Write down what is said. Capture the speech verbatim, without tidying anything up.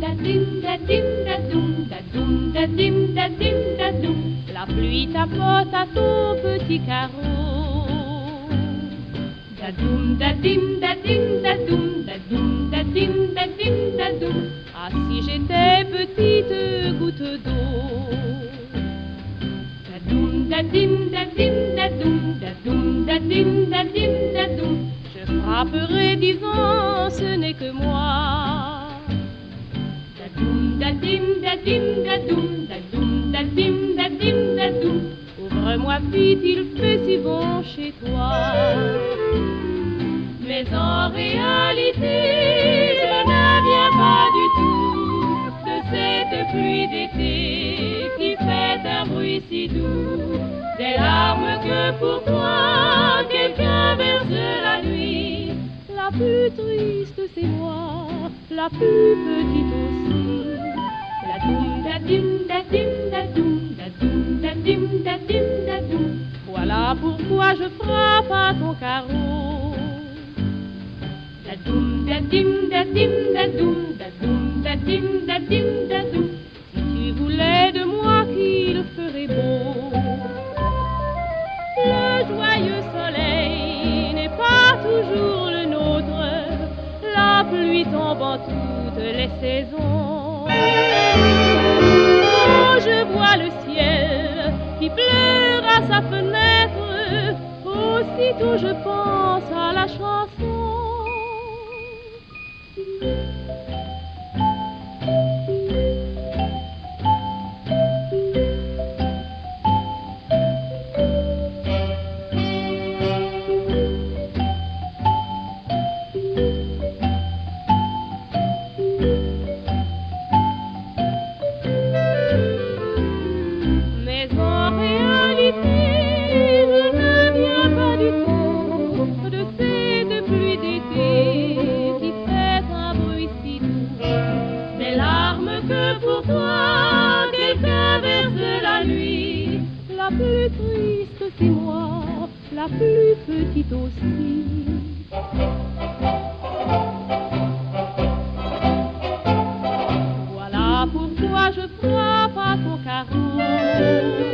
da dim da dim da doum da doum da dim da dim da doum. La pluie tapote à ton petit carreau. Da doum da dim da dim da doum da doum da dim da dim da doum. Ah, si j'étais petite goutte d'eau. Da doum da dim da dim da doum da doum da dim da dim da doum. Je frapperai disant ce n'est que moi. Da doum da dim da dim da doum da doum da dim da dim da doum. Ouvre-moi vite, il fait si bon chez toi. Mais en réalité, je ne viens pas du tout de cette pluie d'été qui fait un bruit si doux. Des larmes que pour toi quelqu'un verse la nuit. La plus triste c'est moi, la plus petite aussi. La doum da dim da dim da doum da doum da dim da dim da doum. Voilà pourquoi je frappe à ton carreau. Da doum da dim da dim da doum da doum da dim da dim da doum. Si tu voulais de moi qu'il ferait beau. Le joyeux soleil n'est pas toujours le nôtre. La pluie tombe en toutes les saisons. Quand je vois le ciel qui pleure à sa fenêtre, aussitôt je pense à la chanson. Mais en réalité, je ne viens pas du tout de cette pluie d'été qui fait un bruit si doux. Des larmes que pour toi quelqu'un verse la nuit. La plus triste c'est moi, la plus petite aussi. Voilà pourquoi je frappe à ton carreau.